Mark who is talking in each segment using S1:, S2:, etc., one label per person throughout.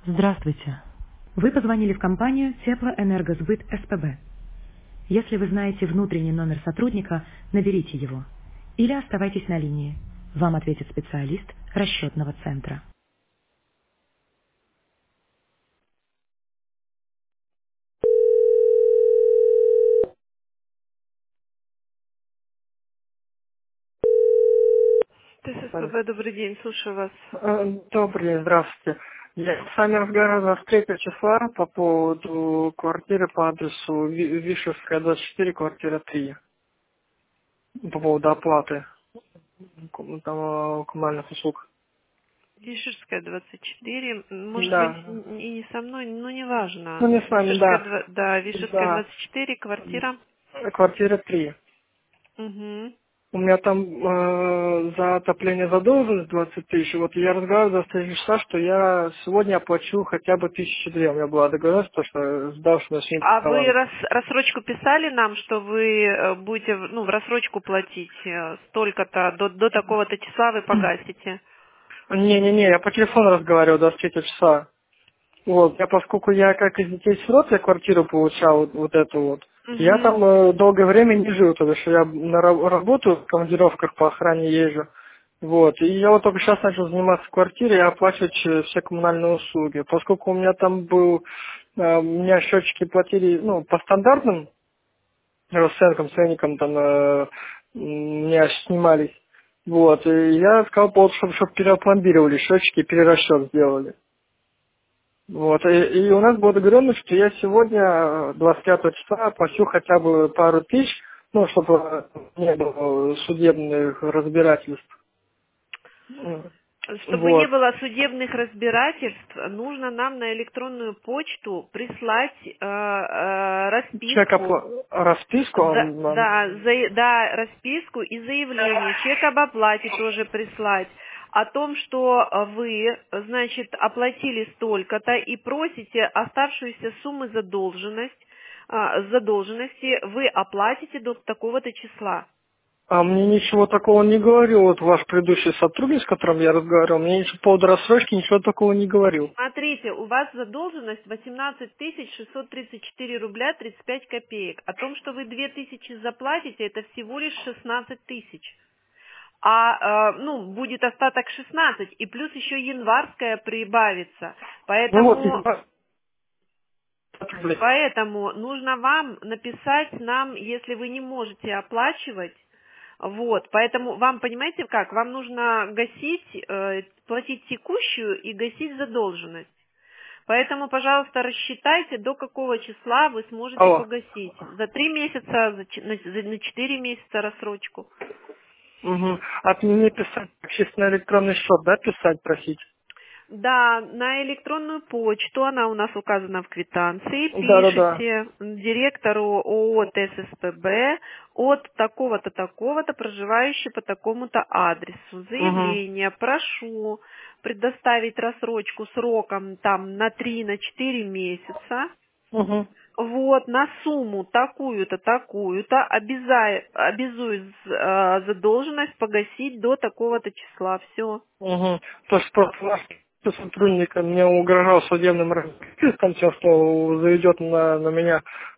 S1: Здравствуйте. Вы позвонили в компанию Теплоэнергосбыт СПБ. Если вы знаете внутренний номер сотрудника, наберите его. Или оставайтесь на линии. Вам ответит специалист расчетного центра.
S2: Алло.
S1: ТССПБ, добрый день, слушаю вас.
S2: Добрый день, здравствуйте. Я с вами разговаривал с 3 числа по поводу квартиры по адресу Вишевская, 24, квартира 3. По поводу оплаты коммунальных услуг.
S1: Вишерская, 24. Может быть,
S2: Да.
S1: и не со мной, но неважно.
S2: Ну, не с вами,
S1: Вишерская,
S2: да.
S1: да, Вишерская,
S2: Да.
S1: 24, квартира.
S2: Квартира 3.
S1: Угу.
S2: У меня там за отопление задолженность 20 тысяч. Вот я разговаривал за 3 часа, что я сегодня оплачу хотя бы 1002. У меня была договоренность, то, что сдал, что на сегодня
S1: А вы
S2: баланс.
S1: рассрочку писали нам, что вы будете в рассрочку платить столько-то, до такого-то числа вы погасите?
S2: Не-не-не, я по телефону разговаривал 23 часа. Вот, поскольку я как из детей сирот, я квартиру получал, вот эту вот. Я
S1: Угу.
S2: там долгое время не жил, потому что я на работу в командировках по охране езжу. Вот, и я вот только сейчас начал заниматься квартирой и оплачивать все коммунальные услуги. Поскольку у меня там был, у меня счетчики платили, ну, по стандартным расценкам, ценникам там у меня снимались. Вот, и я сказал, чтобы переопломбировали счетчики и перерасчет сделали. Вот, и у нас была договоренность, что я сегодня, 25 числа, оплачу хотя бы пару тысяч, ну, чтобы не было судебных разбирательств.
S1: Чтобы не
S2: Вот.
S1: было судебных разбирательств, нужно нам на электронную почту прислать
S2: Чек
S1: расписку.
S2: расписку,
S1: Да, расписку и заявление, чек об оплате тоже прислать о том, что вы, значит, оплатили столько-то и просите оставшуюся сумму задолженности вы оплатите до такого-то числа.
S2: мне ничего такого не говорил, вот ваш предыдущий сотрудник, с которым я разговаривал, мне ничего по поводу рассрочки ничего такого не говорил.
S1: Смотрите, у вас задолженность 18 634 рубля 35 копеек. О том, что вы 2000 заплатите, это всего лишь 16 тысяч. Будет остаток 16, и плюс еще январская прибавится.
S2: Ну вот,
S1: Поэтому,
S2: 50 рублей.
S1: поэтому нужно вам написать нам, если вы не можете оплачивать. Вот, поэтому вам, понимаете как, вам нужно гасить, платить текущую и гасить задолженность. Поэтому, пожалуйста, рассчитайте, до какого числа вы сможете
S2: Алло.
S1: погасить. За 3 месяца, на 4 месяца рассрочку.
S2: Угу. От меня писать, чисто на электронный счет, да, писать, просить?
S1: Да, на электронную почту, она у нас указана в квитанции,
S2: Да-да-да.
S1: пишите директору ООО ТССПБ от такого-то, такого-то, проживающий по такому-то адресу.
S2: Угу.
S1: Заявление, прошу предоставить рассрочку сроком там на 3-4 месяца.
S2: Угу.
S1: Вот, на сумму такую-то, такую-то, обязуюсь задолженность погасить до такого-то числа. Все.
S2: Угу. То есть просто наш сотрудник мне угрожал судебным разбирательством, тем, что заведет на меня,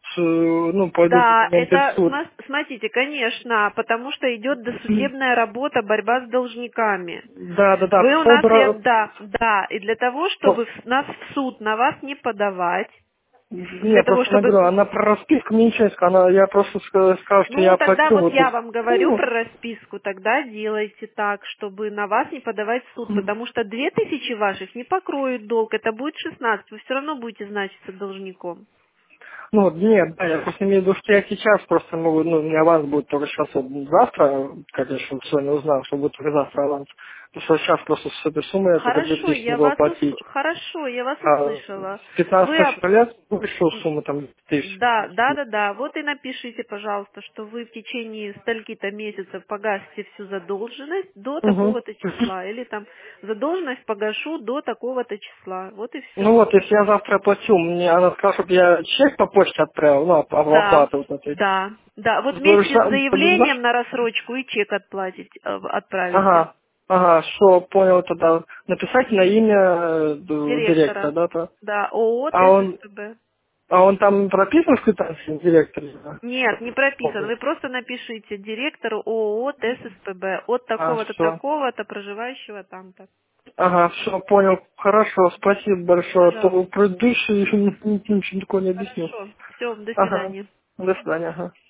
S2: пойдут
S1: Да,
S2: документы в
S1: это,
S2: суд.
S1: смотрите, конечно, потому что идет досудебная работа, борьба с должниками.
S2: Да-да-да,
S1: Вы
S2: по
S1: у нас,
S2: поводу...
S1: да, и для того, чтобы нас в суд на вас не подавать, для
S2: Не,
S1: того,
S2: просто она
S1: чтобы...
S2: говорю, она про расписку мне ничего не сказала, я просто сказал, что я
S1: Ну, тогда
S2: оплачу
S1: вот
S2: вот
S1: я
S2: эту
S1: вам говорю
S2: сумму.
S1: про расписку, тогда делайте так, чтобы на вас не подавать в суд, потому что 2000 ваших не покроют долг, это будет 16, вы все равно будете значиться должником.
S2: Ну, вот, нет, да, я просто имею в виду, что я сейчас просто могу, у меня аванс будет только сейчас вот завтра, как я еще сегодня узнал, что будет только завтра аванс. Потому что сейчас просто с этой суммы я только
S1: Хорошо,
S2: 2000 могу оплатить.
S1: хорошо, я вас
S2: А
S1: услышала.
S2: с
S1: Вы
S2: 15 февраля вышел сумма там 1000.
S1: Да. Вот и напишите, пожалуйста, что вы в течение стольки-то месяцев погасите всю задолженность до
S2: Угу.
S1: такого-то числа. Или там задолженность погашу до такого-то числа. Вот и
S2: Ну
S1: все.
S2: вот, если я завтра оплачу, мне она сказала, чтобы я чек по почте отправил,
S1: Да,
S2: оплату вот этой.
S1: да. Вот
S2: Говорю,
S1: вместе с
S2: что,
S1: заявлением на рассрочку и чек отправите.
S2: ага. Ага, все, понял тогда. Написать на имя директора,
S1: Директора.
S2: да? То.
S1: Да, ООО
S2: А он,
S1: ТССПБ.
S2: а он там прописан в квитанции, директор? Да?
S1: Нет, не прописан. Вы просто напишите директору ООО ТССПБ от
S2: А,
S1: такого-то,
S2: все.
S1: такого-то, проживающего там-то.
S2: Ага, все, понял. Хорошо, спасибо большое. А то
S1: Пожалуйста.
S2: предыдущий ничего такого не объяснил.
S1: Хорошо. Все, до
S2: Ага,
S1: свидания.
S2: до свидания, ага.